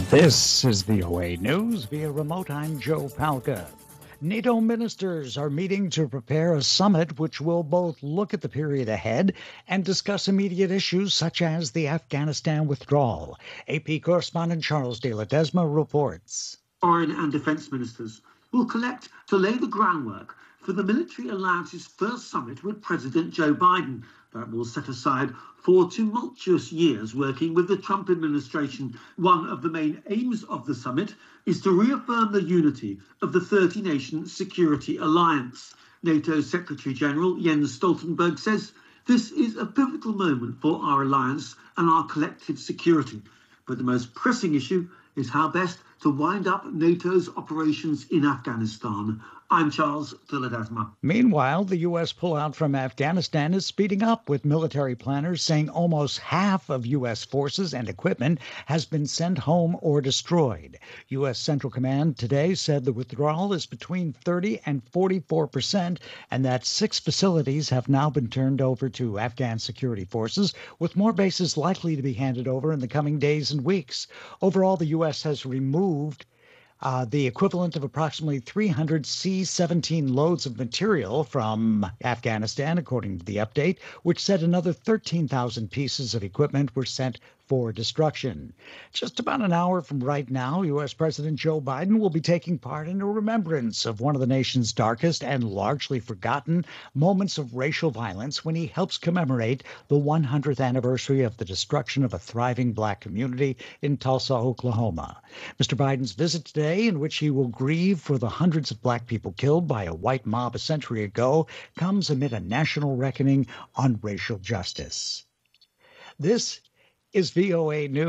This is VOA News via remote. I'm Joe Palca. NATO ministers are meeting to prepare a summit which will both look at the period ahead and discuss immediate issues such as the Afghanistan withdrawal. AP correspondent Charles de Ledesma reports. Foreign and defence ministers will collect to lay the groundwork for the military alliance's first summit with President Joe Biden that will set aside 4 tumultuous years working with the Trump administration. One of the main aims of the summit is to reaffirm the unity of the 30-nation security alliance. NATO Secretary General Jens Stoltenberg says this is a pivotal moment for our alliance and our collective security. But the most pressing issue is how best to wind up NATO's operations in Afghanistan. I'm Charles de Ledesma. Meanwhile, the U.S. pullout from Afghanistan is speeding up, with military planners saying almost half of U.S. forces and equipment has been sent home or destroyed. U.S. Central Command today said the withdrawal is between 30 and 44%, and that 6 facilities have now been turned over to Afghan security forces, with more bases likely to be handed over in the coming days and weeks. Overall, the U.S. has removed the equivalent of approximately 300 C-17 loads of material from Afghanistan, according to the update, which said another 13,000 pieces of equipment were sent for destruction. Just about an hour from right now, U.S. President Joe Biden will be taking part in a remembrance of one of the nation's darkest and largely forgotten moments of racial violence when he helps commemorate the 100th anniversary of the destruction of a thriving black community in Tulsa, Oklahoma. Mr. Biden's visit today, in which he will grieve for the hundreds of black people killed by a white mob a century ago, comes amid a national reckoning on racial justice. This is VOA News.